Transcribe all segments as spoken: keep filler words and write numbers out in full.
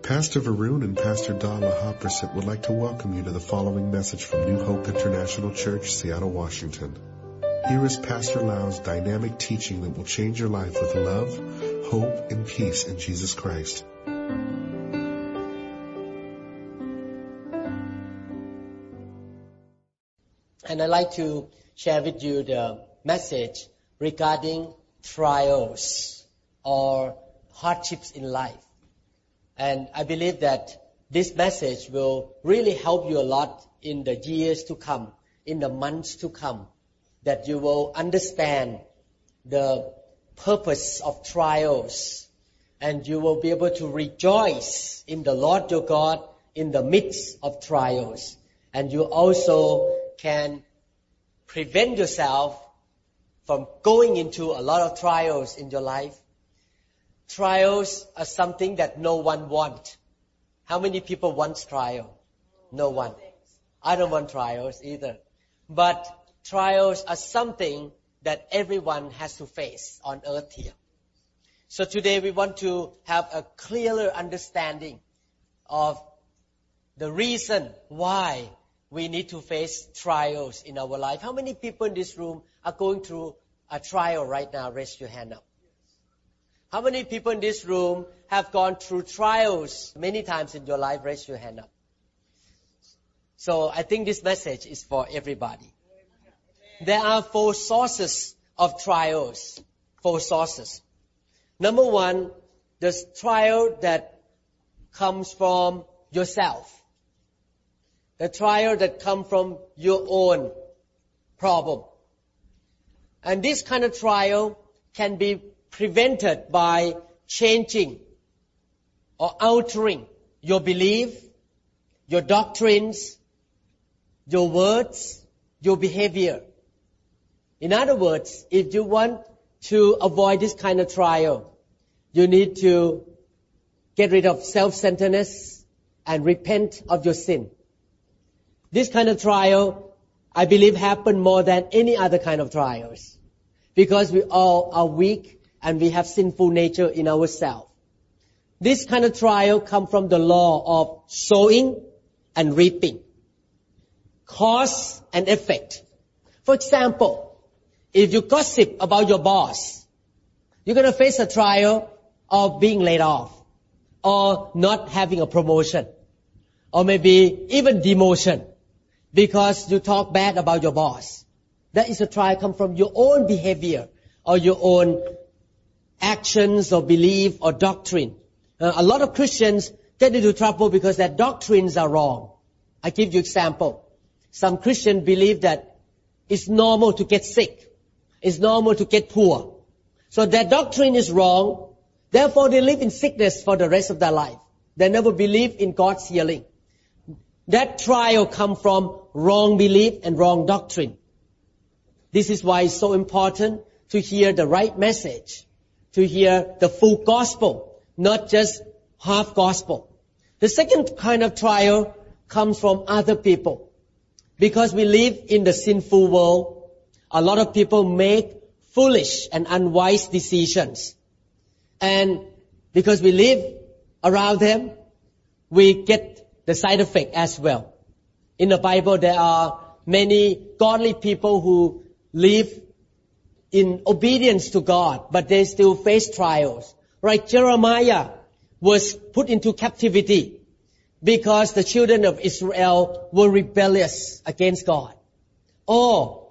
Pastor Varun and Pastor Dala Hopperset would like to welcome you to the following message from New Hope International Church, Seattle, Washington. Here is Pastor Lau's dynamic teaching that will change your life with love, hope, and peace in Jesus Christ. And I'd like to share with you the message regarding trials or hardships in life. And I believe that this message will really help you a lot in the years to come, in the months to come, that you will understand the purpose of trials and you will be able to rejoice in the Lord your God in the midst of trials. And you also can prevent yourself from going into a lot of trials in your life. Trials are something that no one wants. How many people want trial? No one. I don't want trials either. But trials are something that everyone has to face on earth here. So today we want to have a clearer understanding of the reason why we need to face trials in our life. How many people in this room are going through a trial right now? Raise your hand up. How many people in this room have gone through trials many times in your life? Raise your hand up. So I think this message is for everybody. There are four sources of trials. Four sources. Number one, the trial that comes from yourself. The trial that comes from your own problem. And this kind of trial can be prevented by changing or altering your belief, your doctrines, your words, your behavior. In other words, if you want to avoid this kind of trial, you need to get rid of self-centeredness and repent of your sin. This kind of trial, I believe, happen more than any other kind of trials because we all are weak and we have sinful nature in ourselves. This kind of trial comes from the law of sowing and reaping, cause and effect. For example, if you gossip about your boss, you're going to face a trial of being laid off or not having a promotion or maybe even demotion because you talk bad about your boss. That is a trial come from your own behavior or your own actions or belief or doctrine. Uh, a lot of Christians get into trouble because their doctrines are wrong. I give you example. Some Christians believe that it's normal to get sick. It's normal to get poor. So their doctrine is wrong. Therefore, they live in sickness for the rest of their life. They never believe in God's healing. That trial comes from wrong belief and wrong doctrine. This is why it's so important to hear the right message, to hear the full gospel, not just half gospel. The second kind of trial comes from other people. Because we live in the sinful world, a lot of people make foolish and unwise decisions. And because we live around them, we get the side effect as well. In the Bible, there are many godly people who live in obedience to God, but they still face trials. Like Jeremiah was put into captivity because the children of Israel were rebellious against God. Or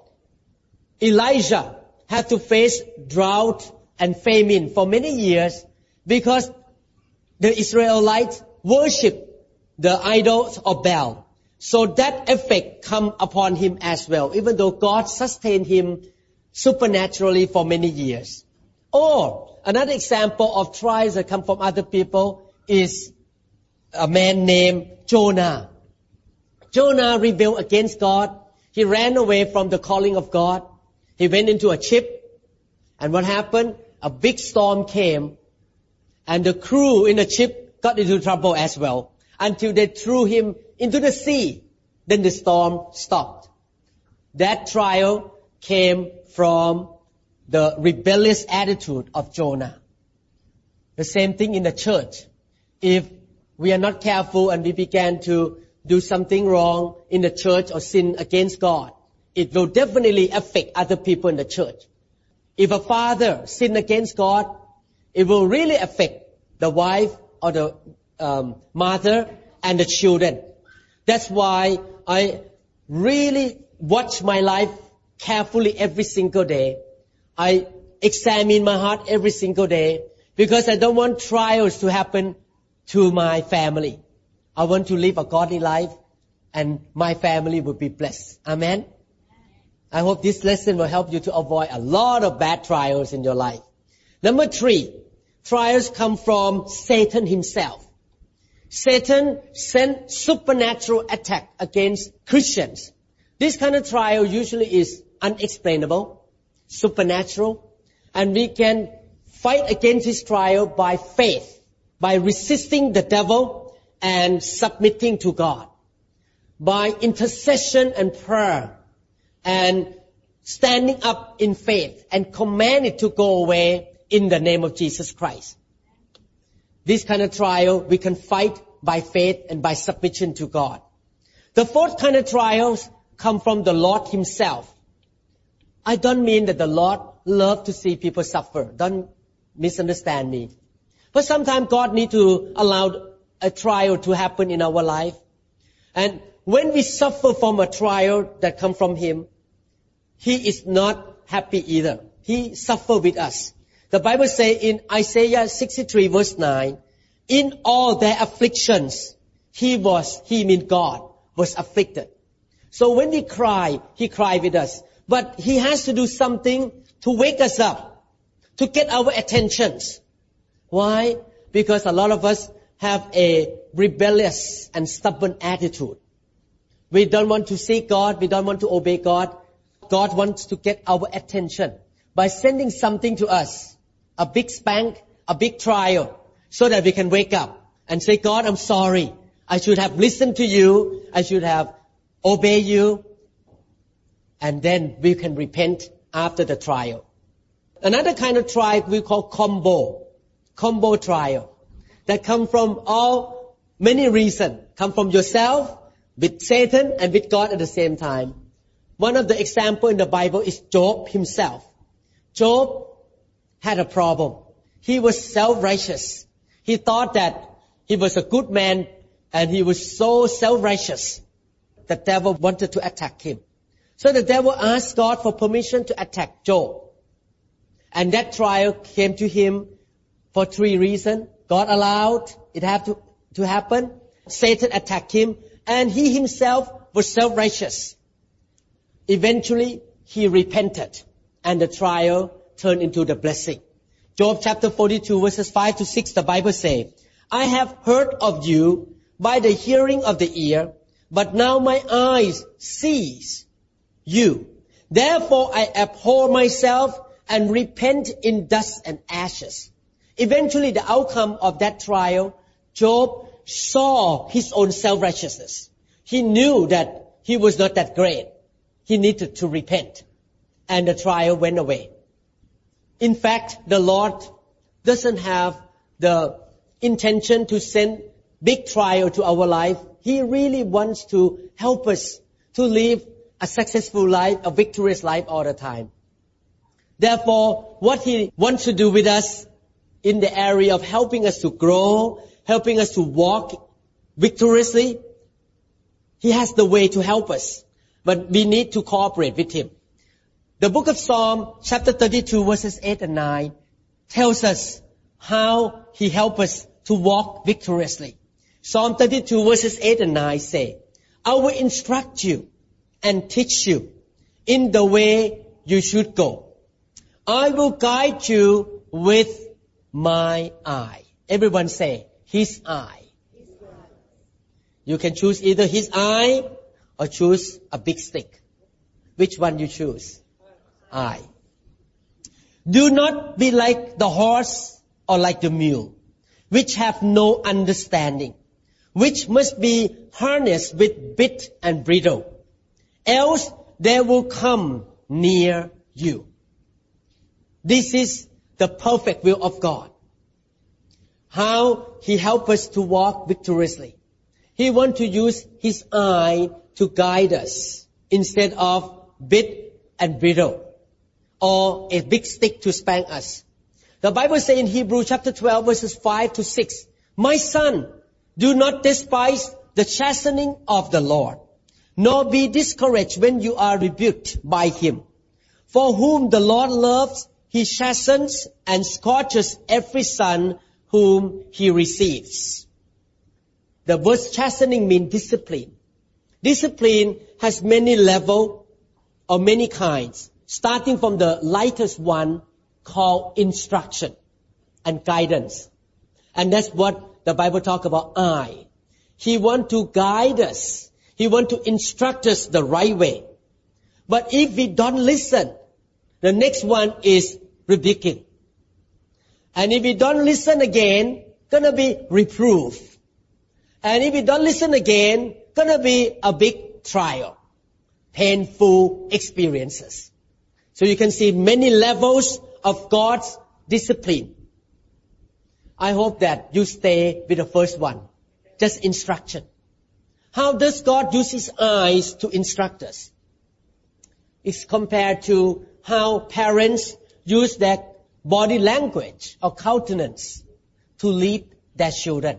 Elijah had to face drought and famine for many years because the Israelites worshiped the idols of Baal. So that effect come upon him as well, even though God sustained him supernaturally for many years. Or another example of trials that come from other people is a man named Jonah. Jonah rebelled against God. He ran away from the calling of God. He went into a ship. And what happened? A big storm came. And the crew in the ship got into trouble as well, until they threw him into the sea. Then the storm stopped. That trial came from the rebellious attitude of Jonah. The same thing in the church. If we are not careful and we began to do something wrong in the church or sin against God, it will definitely affect other people in the church. If a father sin against God, it will really affect the wife or the um, mother and the children. That's why I really watch my life carefully every single day. I examine my heart every single day because I don't want trials to happen to my family. I want to live a godly life and my family will be blessed. Amen. I hope this lesson will help you to avoid a lot of bad trials in your life. Number three, trials come from Satan himself. Satan sent supernatural attack against Christians. This kind of trial usually is unexplainable, supernatural, and we can fight against this trial by faith, by resisting the devil and submitting to God, by intercession and prayer, and standing up in faith and command it to go away in the name of Jesus Christ. This kind of trial we can fight by faith and by submission to God. The fourth kind of trials come from the Lord himself. I don't mean that the Lord loves to see people suffer. Don't misunderstand me. But sometimes God needs to allow a trial to happen in our life. And when we suffer from a trial that comes from Him, He is not happy either. He suffers with us. The Bible says in Isaiah sixty-three verse nine, in all their afflictions, He was, He means God, was afflicted. So when we cry, He cried with us. But He has to do something to wake us up, to get our attentions. Why? Because a lot of us have a rebellious and stubborn attitude. We don't want to seek God. We don't want to obey God. God wants to get our attention by sending something to us, a big spank, a big trial, so that we can wake up and say, God, I'm sorry. I should have listened to you. I should have obeyed you. And then we can repent after the trial. Another kind of trial we call combo, combo trial, that come from all many reasons. Come from yourself, with Satan, and with God at the same time. One of the examples in the Bible is Job himself. Job had a problem. He was self-righteous. He thought that he was a good man and he was so self-righteous. The devil wanted to attack him. So the devil asked God for permission to attack Job. And that trial came to him for three reasons. God allowed it have to, to happen. Satan attacked him. And he himself was self-righteous. Eventually, he repented. And the trial turned into the blessing. Job chapter forty-two verses five to six, the Bible says, I have heard of you by the hearing of the ear, but now my eyes sees you. Therefore I abhor myself and repent in dust and ashes. Eventually the outcome of that trial, Job saw his own self-righteousness. He knew that he was not that great. He needed to repent. And the trial went away. In fact, the Lord doesn't have the intention to send big trial to our life. He really wants to help us to live a successful life, a victorious life all the time. Therefore, what He wants to do with us in the area of helping us to grow, helping us to walk victoriously, He has the way to help us. But we need to cooperate with Him. The book of Psalm, chapter thirty-two, verses eight and nine, tells us how He helps us to walk victoriously. Psalm thirty-two, verses eight and nine say, I will instruct you and teach you in the way you should go. I will guide you with my eye. Everyone say, His eye. His eye. You can choose either His eye or choose a big stick. Which one you choose? Eye. Do not be like the horse or like the mule, which have no understanding, which must be harnessed with bit and bridle. Else they will come near you. This is the perfect will of God. how He helps us to walk victoriously. He wants to use His eye to guide us instead of bit and bridle or a big stick to spank us. The Bible says in Hebrews chapter twelve verses five to six, "My son, do not despise the chastening of the Lord, nor be discouraged when you are rebuked by Him. For whom the Lord loves, He chastens and scourges every son whom He receives." The word chastening means discipline. Discipline has many levels or many kinds, starting from the lightest one called instruction and guidance. And that's what the Bible talks about, eye. He wants to guide us. He wants to instruct us the right way. But if we don't listen, the next one is rebuking. And if we don't listen again, gonna be reproof. And if we don't listen again, gonna be a big trial, painful experiences. So you can see many levels of God's discipline. I hope that you stay with the first one, just instruction. How does God use His eyes to instruct us? It's compared to how parents use their body language or countenance to lead their children.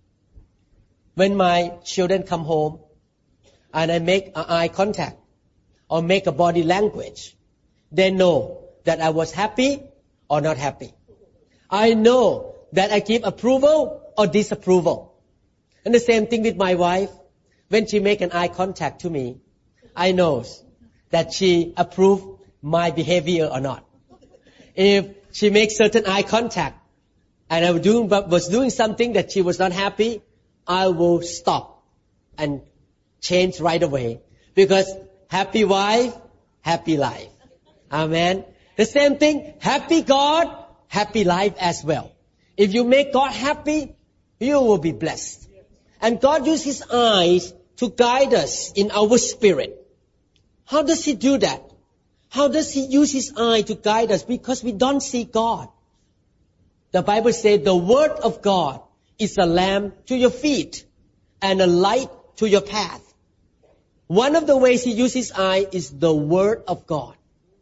When my children come home and I make an eye contact or make a body language, they know that I was happy or not happy. I know that I give approval or disapproval. And the same thing with my wife. When she make an eye contact to me, I know that she approve my behavior or not. If she makes certain eye contact and I was doing, was doing something that she was not happy, I will stop and change right away. Because happy wife, happy life. Amen. The same thing, happy God, happy life as well. If you make God happy, you will be blessed. And God uses His eyes to guide us in our spirit. How does He do that? How does He use His eye to guide us? Because we don't see God. The Bible says the Word of God is a lamp to your feet and a light to your path. One of the ways He uses His eye is the Word of God.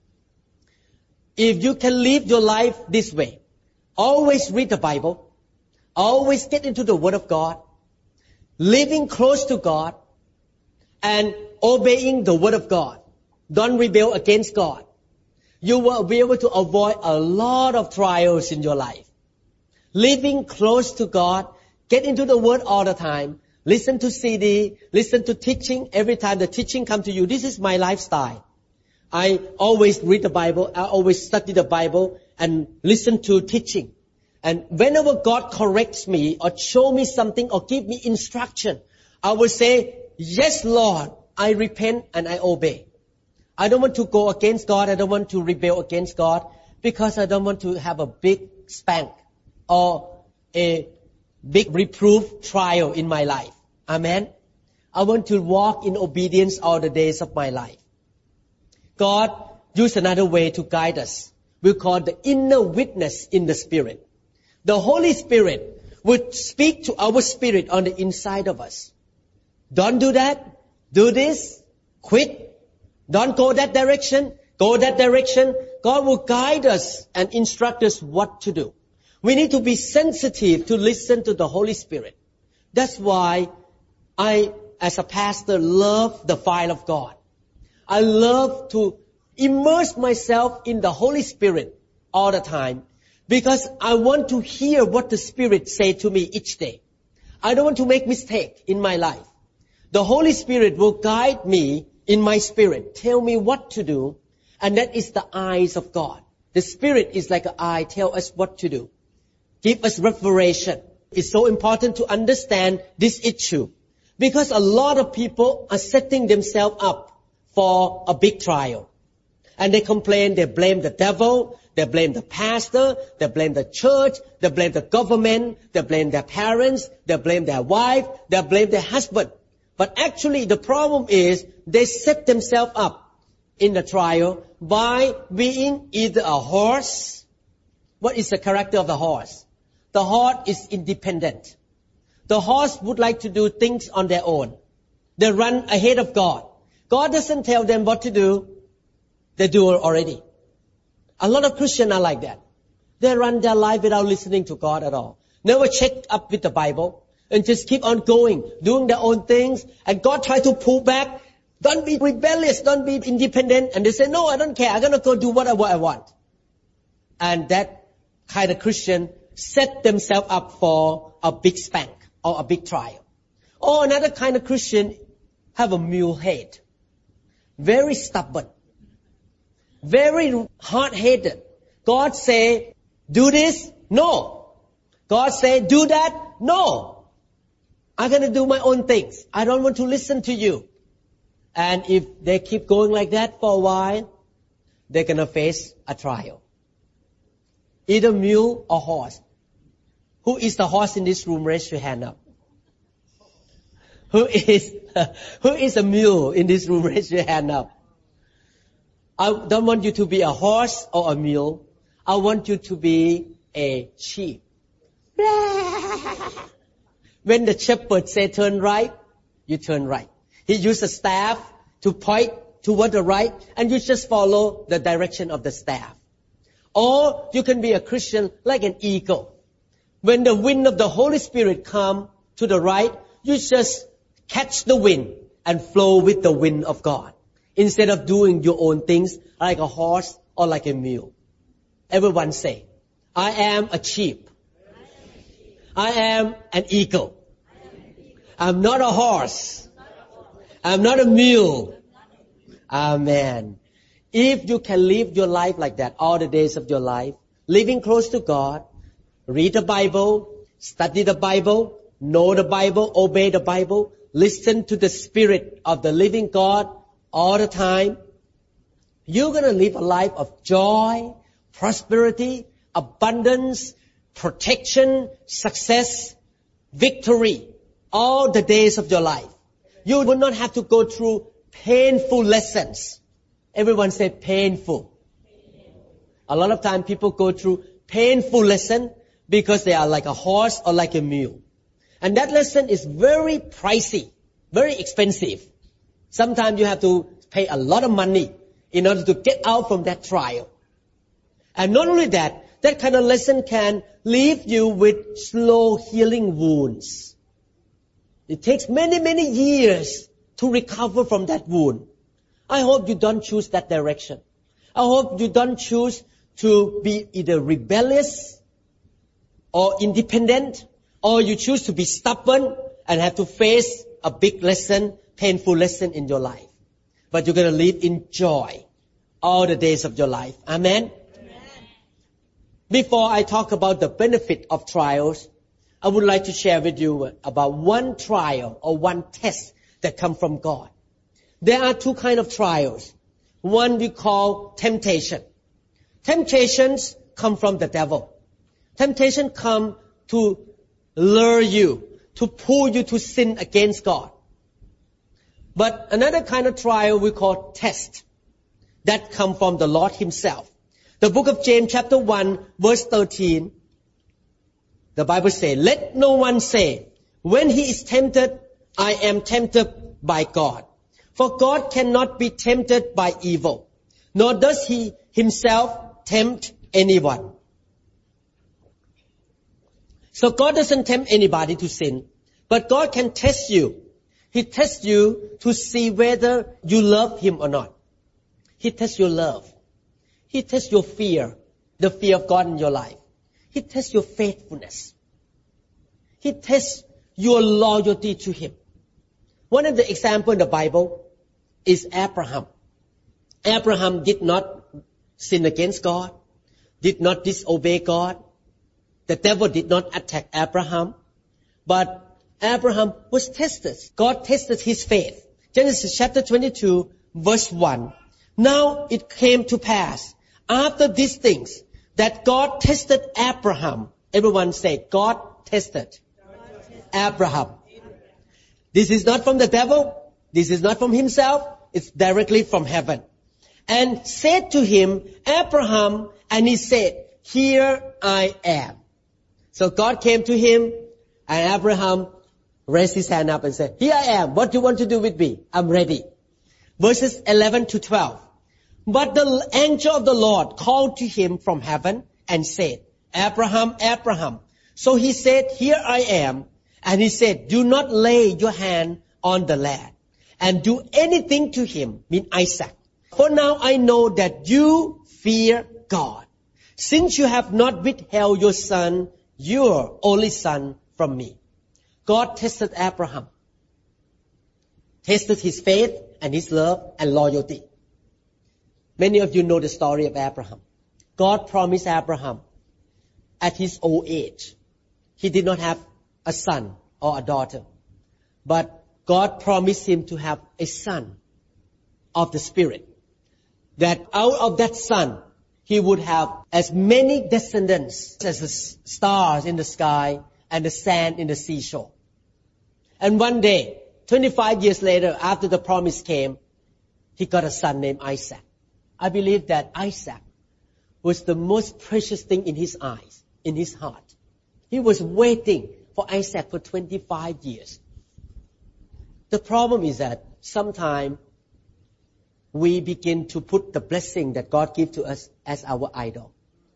If you can live your life this way, always read the Bible, always get into the Word of God, living close to God, and obeying the Word of God. Don't rebel against God. You will be able to avoid a lot of trials in your life. Living close to God, get into the Word all the time, listen to C D, listen to teaching every time the teaching comes to you. This is my lifestyle. I always read the Bible, I always study the Bible and listen to teaching. And whenever God corrects me or show me something or give me instruction, I will say, yes, Lord, I repent and I obey. I don't want to go against God. I don't want to rebel against God because I don't want to have a big spank or a big reproof trial in my life. Amen. I want to walk in obedience all the days of my life. God used another way to guide us. We call it the inner witness in the Spirit. The Holy Spirit would speak to our spirit on the inside of us. Don't do that. Do this. Quit. Don't go that direction. Go that direction. God will guide us and instruct us what to do. We need to be sensitive to listen to the Holy Spirit. That's why I, as a pastor, love the fire of God. I love to immerse myself in the Holy Spirit all the time because I want to hear what the Spirit say to me each day. I don't want to make mistake in my life. The Holy Spirit will guide me in my spirit, tell me what to do, and that is the eyes of God. The Spirit is like an eye, tell us what to do. Give us revelation. It's so important to understand this issue because a lot of people are setting themselves up for a big trial. And they complain, they blame the devil, they blame the pastor, they blame the church, they blame the government, they blame their parents, they blame their wife, they blame their husband. But actually the problem is they set themselves up in the trial by being either a horse. What is the character of the horse? The horse is independent. The horse would like to do things on their own. They run ahead of God. God doesn't tell them what to do. They do it already. A lot of Christians are like that. They run their life without listening to God at all. Never check up with the Bible and just keep on going, doing their own things. And God tries to pull back. Don't be rebellious. Don't be independent. And they say, no, I don't care. I'm going to go do what I want. And that kind of Christian set themselves up for a big spank or a big trial. Or another kind of Christian have a mule head. Very stubborn. Very hard-headed. God say, do this? No. God say, do that? No. I'm going to do my own things. I don't want to listen to you. And if they keep going like that for a while, they're going to face a trial. Either mule or horse. Who is the horse in this room? Raise your hand up. Who is, who is a mule in this room? Raise your hand up. I don't want you to be a horse or a mule. I want you to be a sheep. When the shepherd say turn right, you turn right. He used a staff to point toward the right, and you just follow the direction of the staff. Or you can be a Christian like an eagle. When the wind of the Holy Spirit come to the right, you just catch the wind and flow with the wind of God. Instead of doing your own things like a horse or like a mule. Everyone say, I am a sheep. I am an eagle. I'm not a horse. I'm not a mule. Amen. If you can live your life like that all the days of your life, living close to God, read the Bible, study the Bible, know the Bible, obey the Bible, listen to the Spirit of the living God all the time, you're going to live a life of joy, prosperity, abundance, protection, success, victory, all the days of your life. You will not have to go through painful lessons. Everyone say painful. A lot of time people go through painful lesson because they are like a horse or like a mule. And that lesson is very pricey, very expensive. Sometimes you have to pay a lot of money in order to get out from that trial. And not only that, that kind of lesson can leave you with slow healing wounds. It takes many, many years to recover from that wound. I hope you don't choose that direction. I hope you don't choose to be either rebellious or independent, or you choose to be stubborn and have to face a big lesson, painful lesson in your life. But you're going to live in joy all the days of your life. Amen? Amen. Before I talk about the benefit of trials, I would like to share with you about one trial or one test that comes from God. There are two kinds of trials. One we call temptation. Temptations come from the devil. Temptation come to lure you, to pull you to sin against God. But another kind of trial we call test. That come from the Lord Himself. The book of James chapter one verse thirteen, the Bible says, let no one say, when he is tempted, I am tempted by God. For God cannot be tempted by evil, nor does He Himself tempt anyone. So God doesn't tempt anybody to sin, but God can test you. He tests you to see whether you love Him or not. He tests your love. He tests your fear, the fear of God in your life. He tests your faithfulness. He tests your loyalty to Him. One of the examples in the Bible is Abraham. Abraham did not sin against God, did not disobey God. The devil did not attack Abraham, but Abraham was tested. God tested his faith. Genesis chapter twenty-two, verse one. Now it came to pass after these things that God tested Abraham. Everyone say, God tested Abraham. This is not from the devil. This is not from himself. It's directly from heaven. And said to him, Abraham, and he said, here I am. So God came to him, and Abraham raised his hand up and said, here I am. What do you want to do with me? I'm ready. Verses eleven to twelve. But the angel of the Lord called to him from heaven and said, Abraham, Abraham. So he said, here I am. And he said, do not lay your hand on the lad and do anything to him, mean Isaac. For now I know that you fear God, since you have not withheld your son, your only son, from me. God tested Abraham, tested his faith and his love and loyalty. Many of you know the story of Abraham. God promised Abraham at his old age. He did not have a son or a daughter, but God promised him to have a son of the Spirit, that out of that son he would have as many descendants as the stars in the sky and the sand in the seashore. And one day, twenty-five years later, after the promise came, he got a son named Isaac. I believe that Isaac was the most precious thing in his eyes, in his heart. He was waiting for Isaac for twenty-five years. The problem is that sometimes we begin to put the blessing that God gives to us as our idol.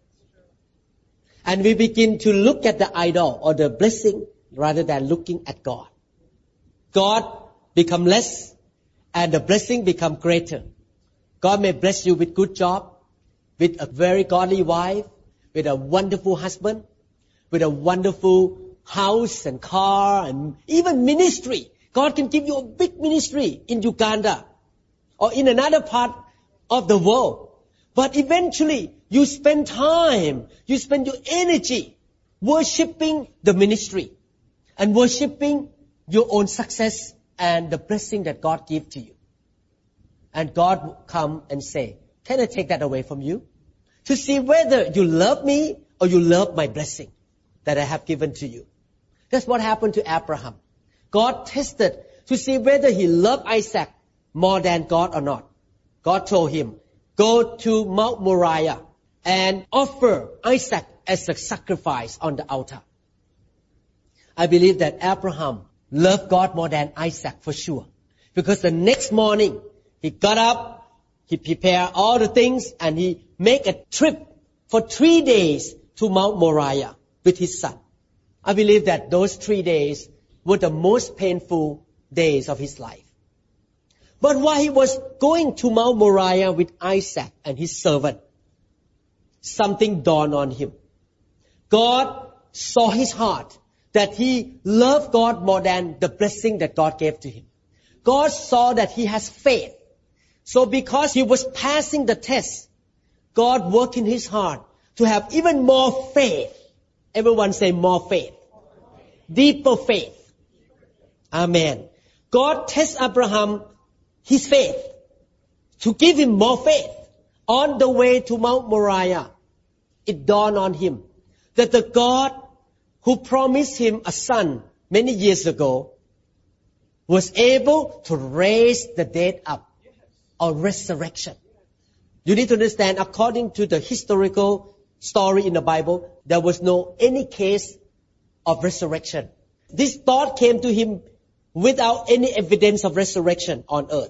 And we begin to look at the idol or the blessing rather than looking at God. God become less and the blessing become greater. God may bless you with good job, with a very godly wife, with a wonderful husband, with a wonderful house and car and even ministry. God can give you a big ministry in Uganda or in another part of the world. But eventually, you spend time, you spend your energy worshipping the ministry and worshipping your own success and the blessing that God gives to you. And God will come and say, can I take that away from you? To see whether you love me or you love my blessing that I have given to you. That's what happened to Abraham. God tested to see whether he loved Isaac more than God or not. God told him, go to Mount Moriah and offer Isaac as a sacrifice on the altar. I believe that Abraham loved God more than Isaac for sure. Because the next morning, he got up, he prepared all the things, and he made a trip for three days to Mount Moriah with his son. I believe that those three days were the most painful days of his life. But while he was going to Mount Moriah with Isaac and his servant, something dawned on him. God saw his heart, that he loved God more than the blessing that God gave to him. God saw that he has faith. So because he was passing the test, God worked in his heart to have even more faith. Everyone say more faith. Deeper faith. Amen. God tests Abraham his faith to give him more faith. On the way to Mount Moriah, it dawned on him that the God who promised him a son many years ago was able to raise the dead up, or resurrection. You need to understand, according to the historical story in the Bible, there was no any case of resurrection. This thought came to him without any evidence of resurrection on earth.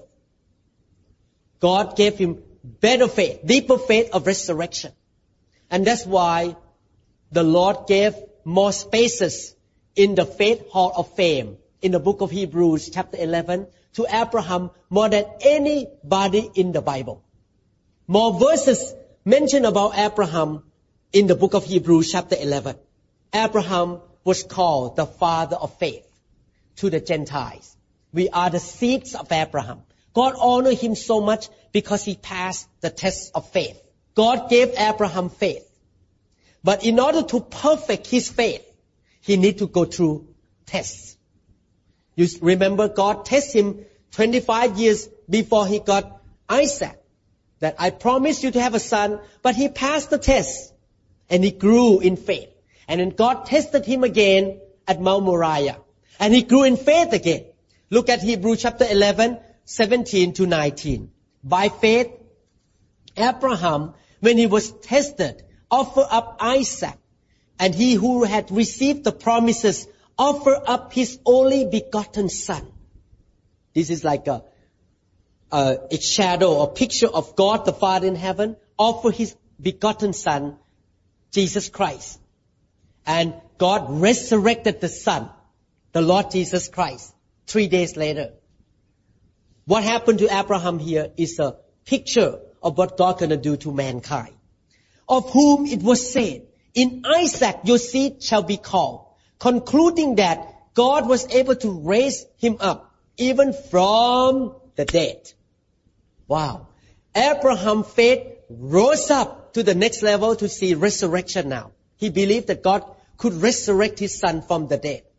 God gave him better faith, deeper faith of resurrection. And that's why the Lord gave more spaces in the faith hall of fame in the book of Hebrews chapter eleven to Abraham more than anybody in the Bible. More verses mentioned about Abraham in the book of Hebrews chapter eleven. Abraham was called the father of faith to the Gentiles. We are the seeds of Abraham. God honored him so much because he passed the test of faith. God gave Abraham faith. But in order to perfect his faith, he needed to go through tests. You remember God tested him twenty-five years before he got Isaac. That I promised you to have a son, but he passed the test and he grew in faith. And then God tested him again at Mount Moriah. And he grew in faith again. Look at Hebrews chapter eleven, seventeen to nineteen. By faith, Abraham, when he was tested, offered up Isaac, And he who had received the promises offered up his only begotten son. This is like a, a, a shadow or picture of God the Father in heaven, offer his begotten son, Jesus Christ. And God resurrected the son, the Lord Jesus Christ, three days later. What happened to Abraham here is a picture of what God gonna do to mankind. Of whom it was said, in Isaac your seed shall be called, concluding that God was able to raise him up, even from the dead. Wow. Abraham's faith rose up to the next level to see resurrection now. He believed that God could resurrect his son from the dead.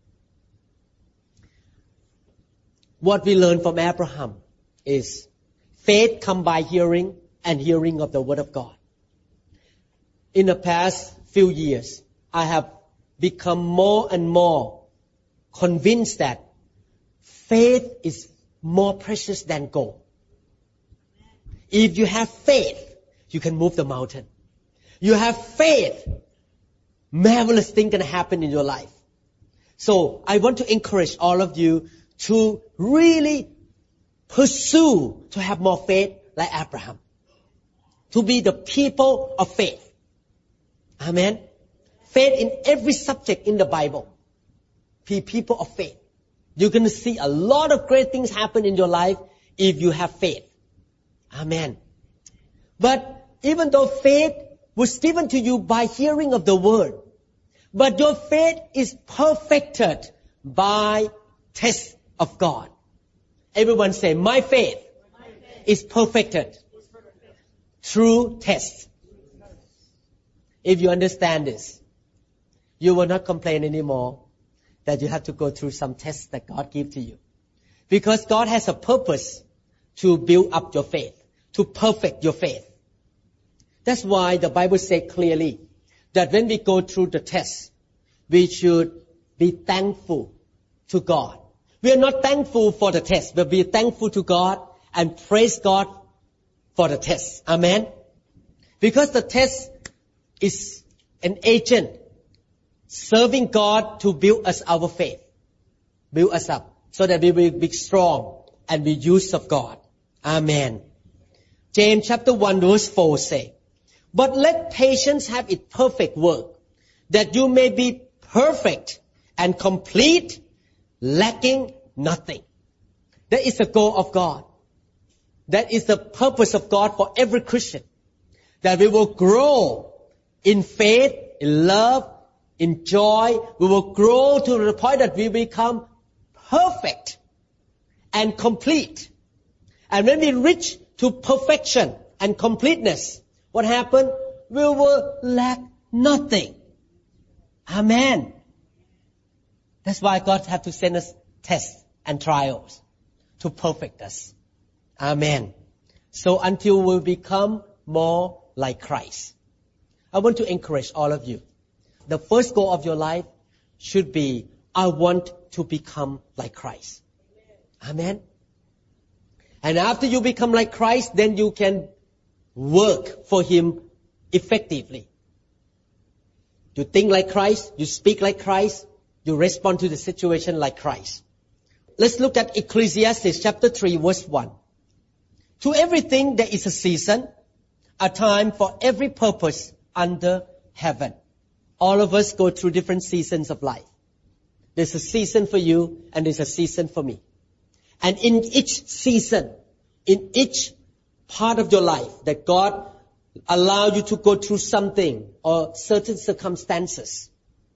What we learn from Abraham is faith comes by hearing, and hearing of the word of God. In the past few years, I have become more and more convinced that faith is more precious than gold. If you have faith, you can move the mountain. You have faith, marvelous things can happen in your life. So I want to encourage all of you to really pursue to have more faith like Abraham. To be the people of faith. Amen. Faith in every subject in the Bible. Be people of faith. You're going to see a lot of great things happen in your life if you have faith. Amen. But even though faith was given to you by hearing of the word, but your faith is perfected by test of God. Everyone say, my faith, my faith is perfected through test. If you understand this, you will not complain anymore that you have to go through some tests that God gives to you. Because God has a purpose to build up your faith, to perfect your faith. That's why the Bible says clearly that when we go through the test, we should be thankful to God. We are not thankful for the test, but be thankful to God and praise God for the test. Amen. Because the test is an agent serving God to build us our faith, build us up so that we will be strong and be used of God. Amen. James chapter one verse four say, but let patience have its perfect work, that you may be perfect and complete, lacking nothing. That is the goal of God. That is the purpose of God for every Christian. That we will grow in faith, in love, in joy. We will grow to the point that we become perfect and complete. And when we reach to perfection and completeness, what happened? We will lack nothing. Amen. That's why God has to send us tests and trials to perfect us. Amen. So until we become more like Christ. I want to encourage all of you. The first goal of your life should be, I want to become like Christ. Amen. And after you become like Christ, then you can work for Him effectively. You think like Christ, you speak like Christ, you respond to the situation like Christ. Let's look at Ecclesiastes chapter three verse one. To everything there is a season, a time for every purpose under heaven. All of us go through different seasons of life. There's a season for you and there's a season for me. And in each season, in each part of your life that God allow you to go through something or certain circumstances,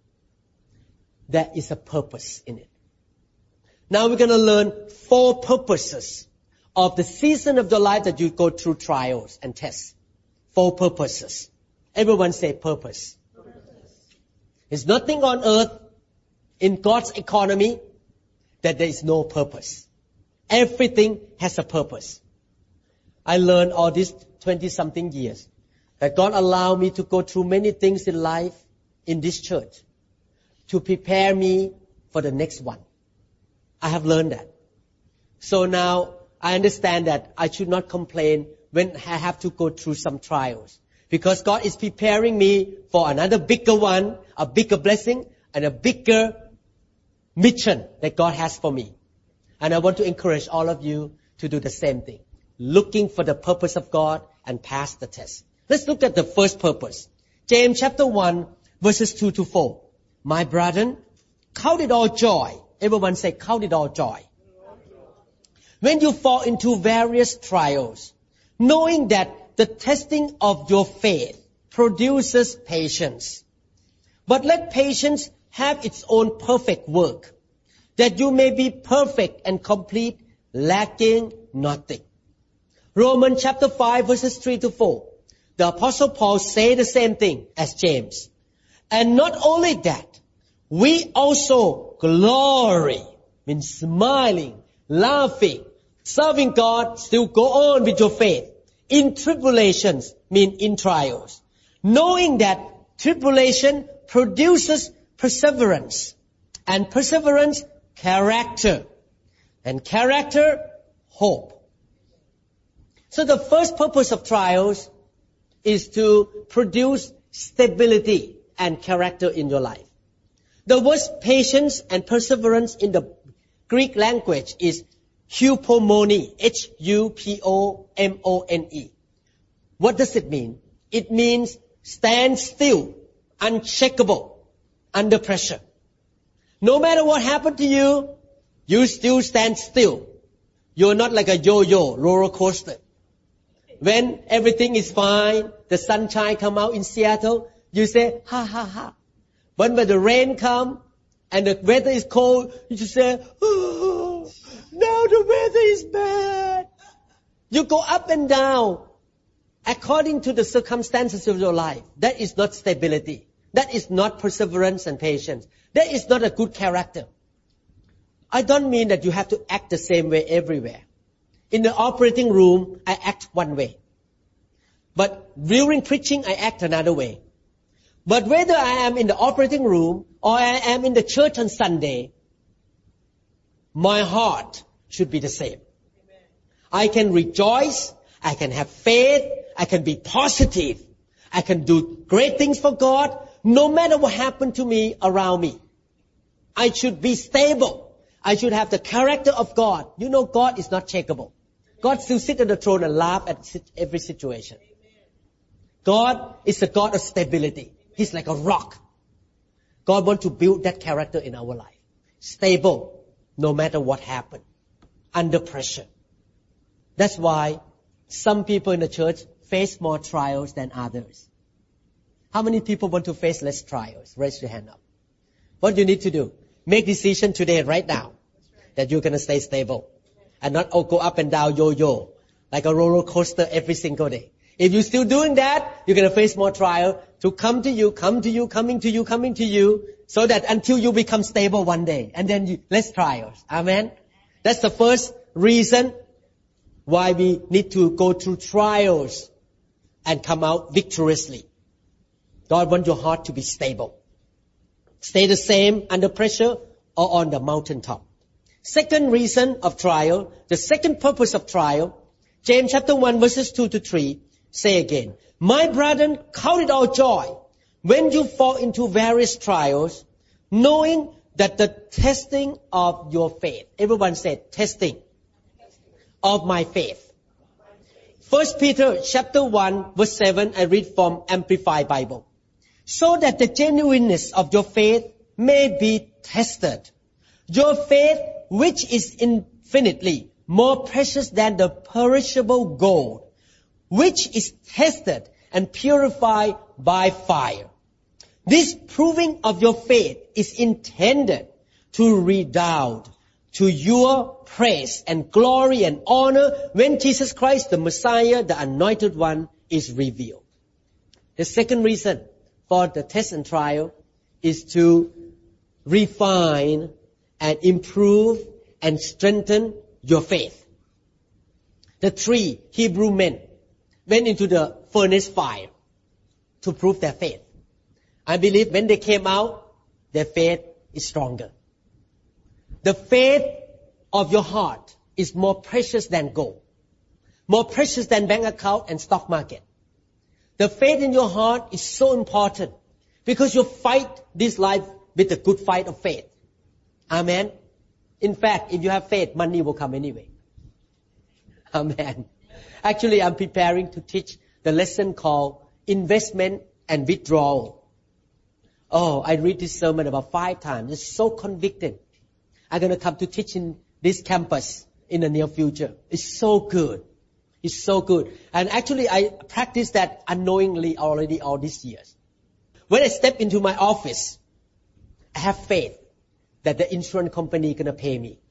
there is a purpose in it. Now we're going to learn four purposes of the season of your life that you go through trials and tests. Four purposes. Everyone say purpose. Purpose. There's nothing on earth in God's economy that there is no purpose. Everything has a purpose. I learned all these twenty-something years that God allowed me to go through many things in life in this church to prepare me for the next one. I have learned that. So now I understand that I should not complain when I have to go through some trials. Because God is preparing me for another bigger one, a bigger blessing, and a bigger mission that God has for me. And I want to encourage all of you to do the same thing. Looking for the purpose of God and pass the test. Let's look at the first purpose. James chapter one, verses two to four. My brethren, count it all joy. Everyone say, count it all joy. When you fall into various trials, knowing that the testing of your faith produces patience. But let patience have its own perfect work, that you may be perfect and complete, lacking nothing. Romans chapter five, verses three to four. The Apostle Paul say the same thing as James. And not only that, we also glory, means smiling, laughing, serving God, still go on with your faith. In tribulations, mean in trials. Knowing that tribulation produces perseverance. And perseverance, character. And character, hope. So the first purpose of trials is to produce stability and character in your life. The words patience and perseverance in the Greek language is hupomone, H U P O M O N E. What does it mean? It means stand still, unshakable, under pressure. No matter what happened to you, you still stand still. You're not like a yo-yo, roller coaster. When everything is fine, the sunshine come out in Seattle, you say, ha ha ha. But when the rain come and the weather is cold, you just say, oh, now the weather is bad. You go up and down according to the circumstances of your life. That is not stability. That is not perseverance and patience. That is not a good character. I don't mean that you have to act the same way everywhere. In the operating room, I act one way. But during preaching, I act another way. But whether I am in the operating room or I am in the church on Sunday, my heart should be the same. I can rejoice, I can have faith, I can be positive, I can do great things for God, no matter what happened to me around me. I should be stable. I should have the character of God. You know, God is not shakable. God still sits on the throne and laugh at every situation. God is a God of stability. He's like a rock. God wants to build that character in our life. Stable, no matter what happened. Under pressure. That's why some people in the church face more trials than others. How many people want to face less trials? Raise your hand up. What do you need to do? Make decision today, right now, that you're going to stay stable. And not oh, go up and down, yo-yo, like a roller coaster every single day. If you're still doing that, you're going to face more trial to come to you, come to you, coming to you, coming to you, so that until you become stable one day, and then you, less trials. Amen? That's the first reason why we need to go through trials and come out victoriously. God wants your heart to be stable. Stay the same under pressure or on the mountaintop. Second reason of trial, the second purpose of trial, James chapter one verses two to three, say again, my brethren, count it all joy when you fall into various trials, knowing that the testing of your faith, everyone said testing of my faith. First Peter chapter one verse seven, I read from Amplified Bible. So that the genuineness of your faith may be tested. Your faith, which is infinitely more precious than the perishable gold, which is tested and purified by fire. This proving of your faith is intended to redound to your praise and glory and honor when Jesus Christ, the Messiah, the Anointed One, is revealed. The second reason for the test and trial is to refine and improve and strengthen your faith. The three Hebrew men went into the furnace fire to prove their faith. I believe when they came out, their faith is stronger. The faith of your heart is more precious than gold, more precious than bank account and stock market. The faith in your heart is so important because you fight this life with a good fight of faith. Amen. In fact, if you have faith, money will come anyway. Amen. Actually, I'm preparing to teach the lesson called investment and withdrawal. Oh, I read this sermon about five times. It's so convicting. I'm going to come to teach in this campus in the near future. It's so good. It's so good. And actually, I practiced that unknowingly already all these years. When I step into my office, I have faith that the insurance company is going to pay me.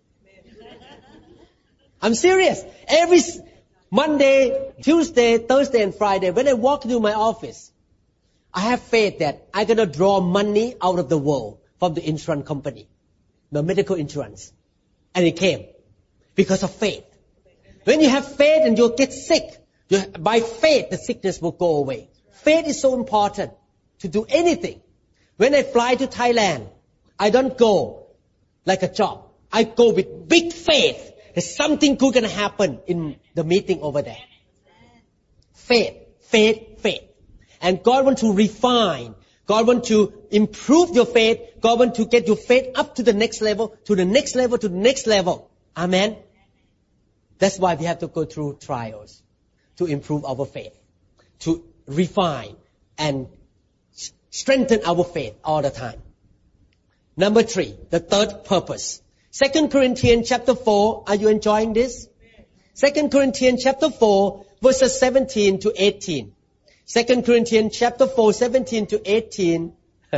I'm serious. Every Monday, Tuesday, Thursday, and Friday, when I walk into my office, I have faith that I'm going to draw money out of the world from the insurance company, the medical insurance. And it came because of faith. When you have faith and you get sick, you, by faith, the sickness will go away. Faith is so important to do anything. When I fly to Thailand, I don't go like a job. I go with big faith. There's something good going to happen in the meeting over there. Faith, faith, faith. And God wants to refine. God wants to improve your faith. God wants to get your faith up to the next level, to the next level, to the next level. Amen. That's why we have to go through trials to improve our faith, to refine and strengthen our faith all the time. Number three, the third purpose. Second Corinthians chapter four. Are you enjoying this? Second Corinthians chapter four, verses seventeen to eighteen. Second Corinthians chapter four, seventeen to eighteen.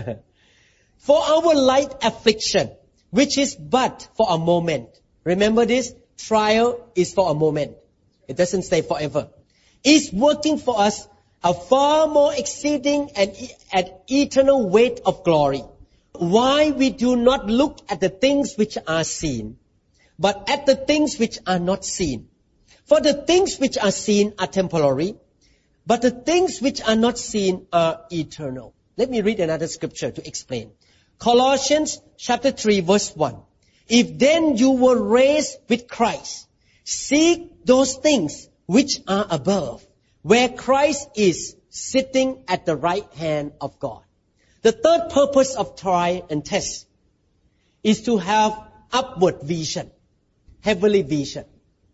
For our light affliction, which is but for a moment. Remember this? Trial is for a moment. It doesn't stay forever. Is working for us a far more exceeding and an eternal weight of glory. Why we do not look at the things which are seen, but at the things which are not seen. For the things which are seen are temporary, but the things which are not seen are eternal. Let me read another scripture to explain. Colossians chapter three verse one. If then you were raised with Christ, seek those things which are above, where Christ is sitting at the right hand of God. The third purpose of try and test is to have upward vision, heavenly vision.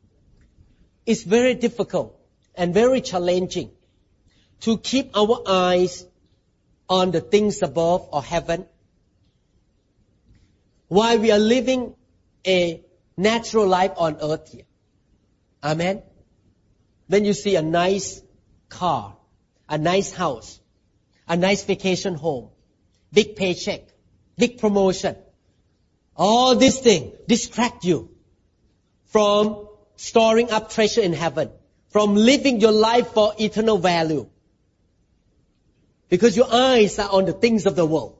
It's very difficult and very challenging to keep our eyes on the things above or heaven while we are living a natural life on earth here. Amen. When you see a nice car, a nice house, a nice vacation home, big paycheck, big promotion, all these things distract you from storing up treasure in heaven, from living your life for eternal value. Because your eyes are on the things of the world.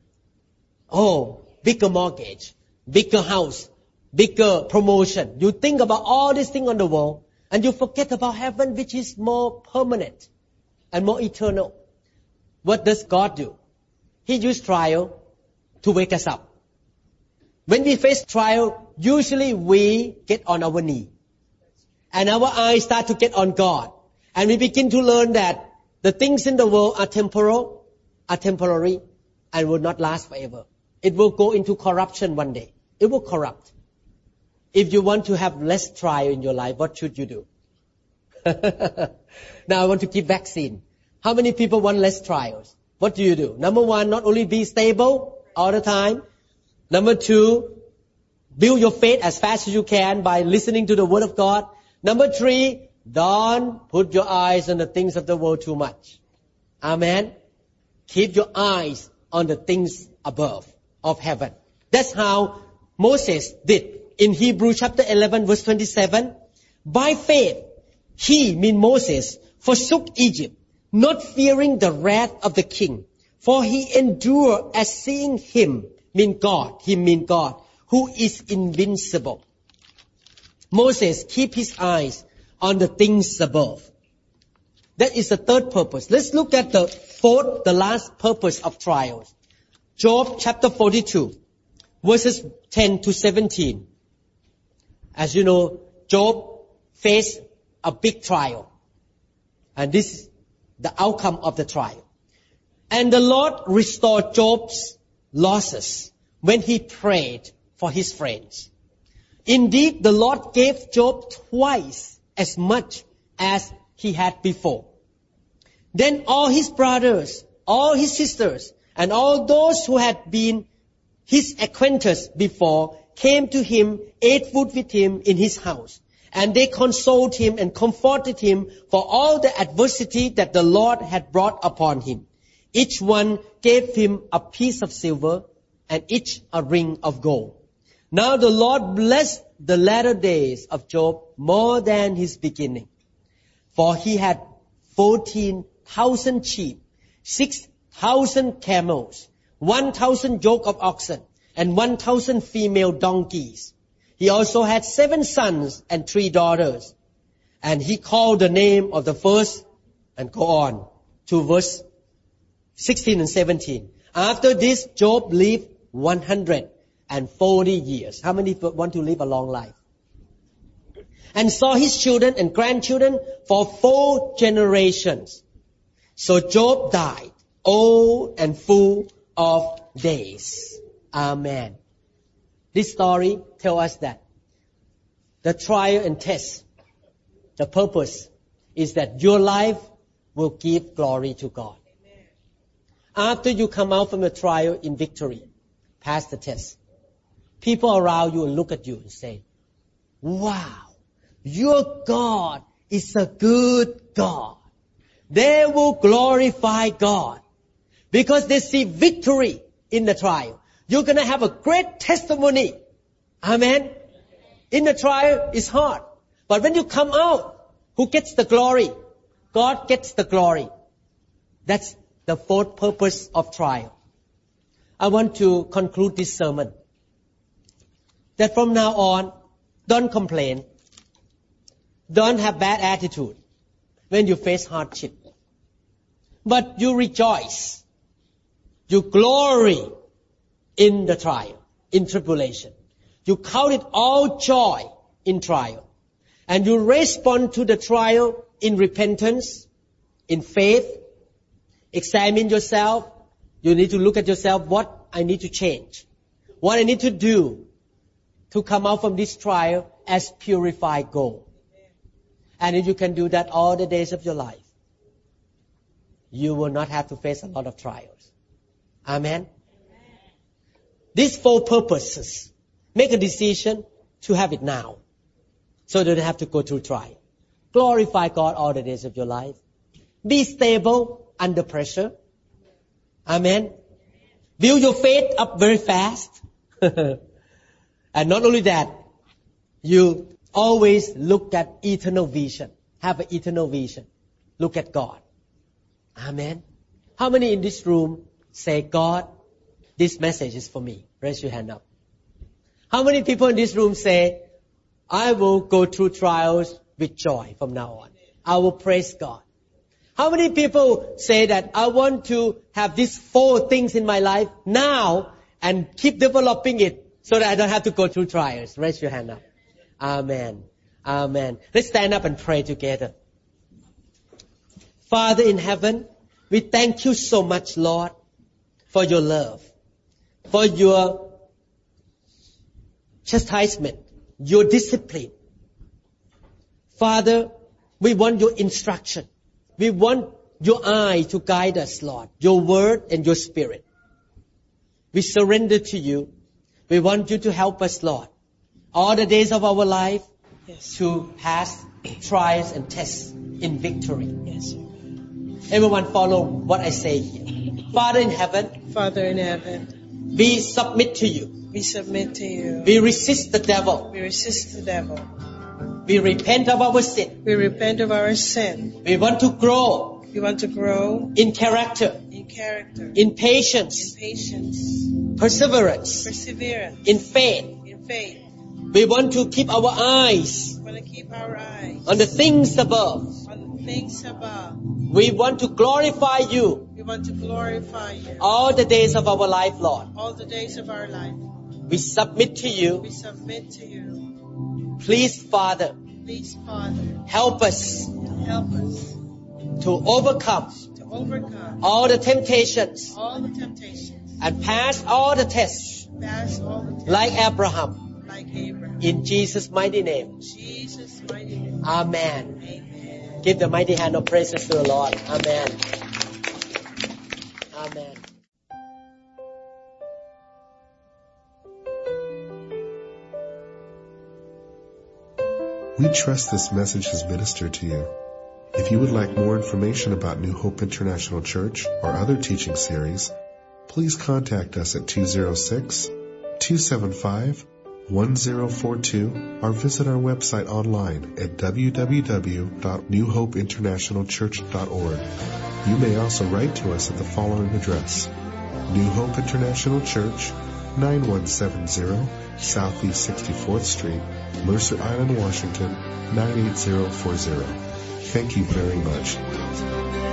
Oh, bigger mortgage, bigger house, bigger promotion. You think about all these things on the world and you forget about heaven, which is more permanent and more eternal. What does God do? He uses trial to wake us up. When we face trial, usually we get on our knee. And our eyes start to get on God. And we begin to learn that the things in the world are temporal, are temporary, and will not last forever. It will go into corruption one day. It will corrupt. If you want to have less trial in your life, what should you do? Now I want to give vaccine. How many people want less trials? What do you do? Number one, not only be stable all the time. Number two, build your faith as fast as you can by listening to the Word of God. Number three, don't put your eyes on the things of the world too much. Amen. Keep your eyes on the things above of heaven. That's how Moses did. In Hebrews chapter eleven verse twenty-seven, by faith, he, mean Moses, forsook Egypt, not fearing the wrath of the king. For he endured as seeing him, mean God, him mean God, who is invincible. Moses keep his eyes on the things above. That is the third purpose. Let's look at the fourth, the last purpose of trials. Job chapter forty-two, verses ten to seventeen. As you know, Job faced a big trial. And this the outcome of the trial. And the Lord restored Job's losses when he prayed for his friends. Indeed, the Lord gave Job twice as much as he had before. Then all his brothers, all his sisters, and all those who had been his acquaintance before came to him, ate food with him in his house. And they consoled him and comforted him for all the adversity that the Lord had brought upon him. Each one gave him a piece of silver and each a ring of gold. Now the Lord blessed the latter days of Job more than his beginning. For he had fourteen thousand sheep, six thousand camels, one thousand yoke of oxen, and one thousand female donkeys. He also had seven sons and three daughters. And he called the name of the first, and go on to verse sixteen and seventeen. After this, Job lived one hundred forty years. How many want to live a long life? And saw his children and grandchildren for four generations. So Job died, old and full of days. Amen. This story tells us that the trial and test, the purpose is that your life will give glory to God. After you come out from the trial in victory, pass the test, people around you will look at you and say, wow, your God is a good God. They will glorify God because they see victory in the trial. You're going to have a great testimony. Amen. In the trial, it's hard. But when you come out, who gets the glory? God gets the glory. That's the fourth purpose of trial. I want to conclude this sermon. That from now on, don't complain. Don't have bad attitude when you face hardship. But you rejoice. You glory in the trial, in tribulation. You count it all joy in trial. And you respond to the trial in repentance, in faith. Examine yourself. You need to look at yourself, what I need to change. What I need to do to come out from this trial as purified gold. And if you can do that all the days of your life, you will not have to face a lot of trials. Amen? These four purposes, make a decision to have it now. So you don't have to go through trial. Glorify God all the days of your life. Be stable under pressure. Amen. Build your faith up very fast. And not only that, you always look at eternal vision. Have an eternal vision. Look at God. Amen. How many in this room say, God, this message is for me? Raise your hand up. How many people in this room say, I will go through trials with joy from now on? I will praise God. How many people say that I want to have these four things in my life now and keep developing it so that I don't have to go through trials? Raise your hand up. Amen. Amen. Let's stand up and pray together. Father in heaven, we thank you so much, Lord, for your love, for your chastisement, your discipline. Father, we want your instruction. We want your eye to guide us, Lord, your word and your spirit. We surrender to you. We want you to help us, Lord, all the days of our life yes. to pass trials and tests in victory. Yes. Everyone follow what I say here. Father in heaven, Father in heaven, we submit to you. We submit to you. We resist the devil. We resist the devil. We repent of our sin. We repent of our sin. We want to grow. We want to grow in character. In character. In patience. In patience. Perseverance. Perseverance. In faith. In faith. We want to keep our eyes. We want to keep our eyes on the things above. On the things above. We want to glorify you. We want to glorify you. All the days of our life, Lord. All the days of our life. We submit to you. We submit to you. Please, Father. Please, Father. Help us. Help us. to overcome to overcome all the temptations all the temptations, and pass all the tests pass all the tests, like Abraham. like Abraham. In Jesus' mighty name. In Jesus' mighty name. Amen. Amen. Give the mighty hand of praises to the Lord. Amen. Amen. We trust this message has ministered to you. If you would like more information about New Hope International Church or other teaching series, please contact us at two oh six, two seven five, one oh four two or visit our website online at w w w dot new hope international church dot org. You may also write to us at the following address: New Hope International Church, nine one seven zero Southeast sixty-fourth Street, Mercer Island, Washington, nine eight zero four zero. Thank you very much.